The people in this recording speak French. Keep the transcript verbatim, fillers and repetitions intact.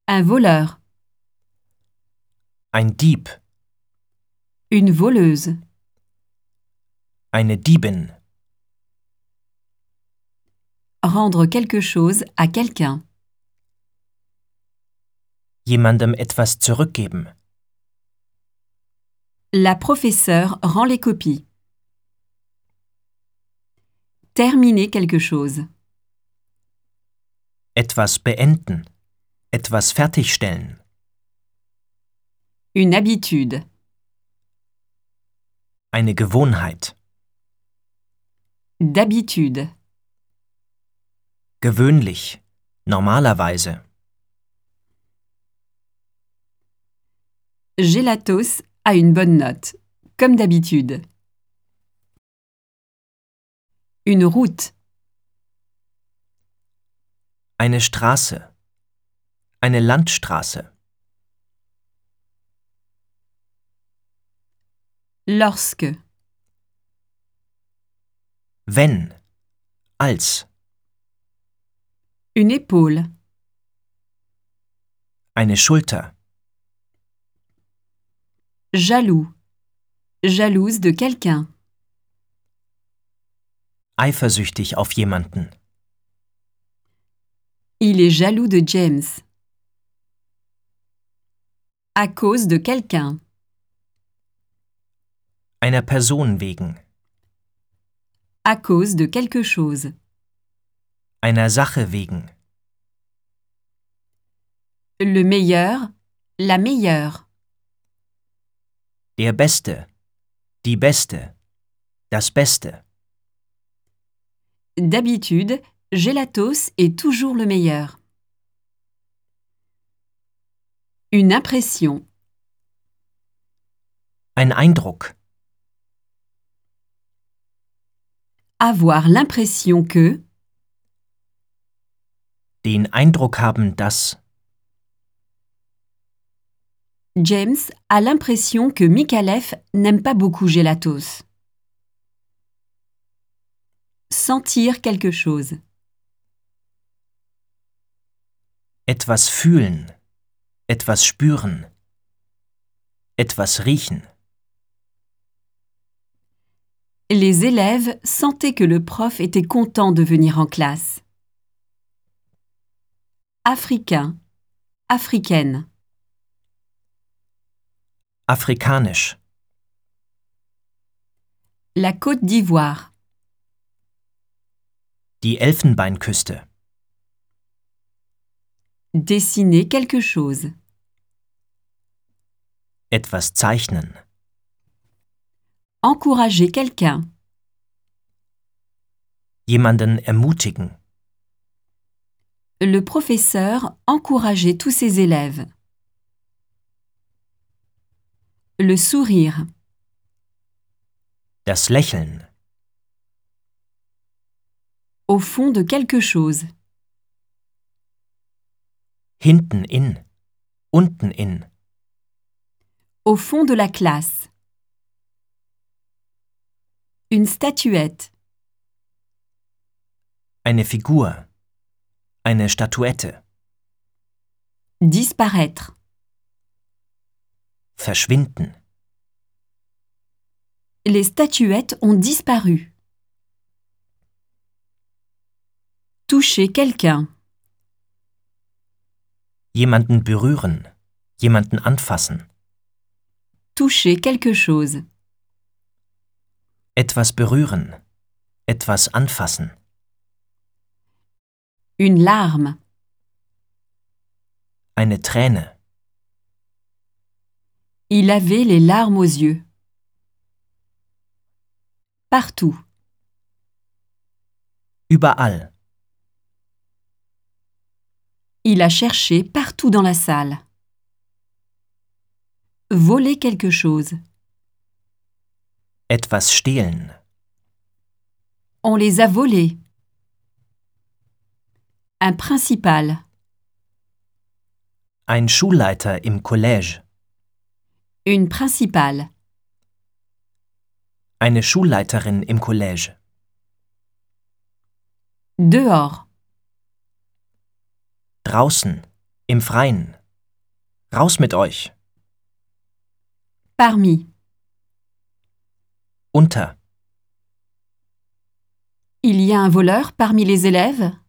Un voleur. Ein Dieb. Une voleuse. Eine Diebin. Rendre quelque chose à quelqu'un. Jemandem etwas zurückgeben. La professeure rend les copies. Terminer quelque chose. Etwas beenden. Etwas fertigstellen. Une habitude. Eine Gewohnheit. D'habitude. Gewöhnlich. Normalerweise. Gelatos a une bonne note, comme d'habitude. Une route. Eine Straße. Eine Landstraße. Lorsque. Wenn. Als. Une épaule. Eine Schulter. Jaloux. Jalouse de quelqu'un. Eifersüchtig auf jemanden. Il est jaloux de James. À cause de quelqu'un. Einer Person wegen. À cause de quelque chose. Einer Sache wegen. Le meilleur. La meilleure. Der Beste. Die Beste. Das Beste. D'habitude, Gelatos est toujours le meilleur. Une impression. Ein Eindruck. Avoir l'impression que. Den Eindruck haben, dass. James a l'impression que Micallef n'aime pas beaucoup Gelatos. Sentir quelque chose. Etwas fühlen. Etwas spüren. Etwas riechen. Les élèves sentaient que le prof était content de venir en classe. Africain. Africaine. Afrikanisch. La Côte d'Ivoire. Die Elfenbeinküste. Dessiner quelque chose. Etwas zeichnen. Encourager quelqu'un. Jemanden ermutigen. Le professeur encourageait tous ses élèves. Le sourire. Das Lächeln. Au fond de quelque chose. Hinten in. Unten in. Au fond de la classe. Une statuette. Eine Figur. Eine Statuette. Disparaître. Verschwinden. Les statuettes ont disparu. Toucher quelqu'un. Jemanden berühren. Jemanden anfassen. Toucher quelque chose. Etwas berühren. Etwas anfassen. Une larme. Eine Träne. Il avait les larmes aux yeux. Partout. Überall. Il a cherché partout dans la salle. Voler quelque chose. Etwas stehlen. On les a volés. Un principal. Ein Schulleiter im Collège. Une principale. Eine Schulleiterin im Collège. Dehors. Draußen. Im Freien. Raus mit euch. Parmi. Unter. Il y a un voleur parmi les élèves?